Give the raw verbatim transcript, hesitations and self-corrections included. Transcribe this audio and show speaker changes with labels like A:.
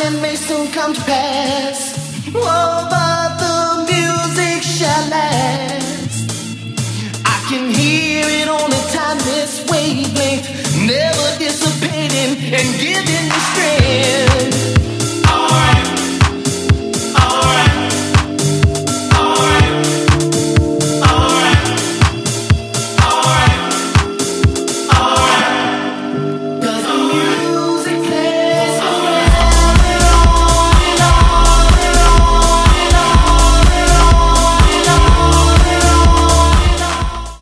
A: and may soon come to pass. Oh, but the music shall last. I can hear it on a timeless wavelength, never dissipating and giving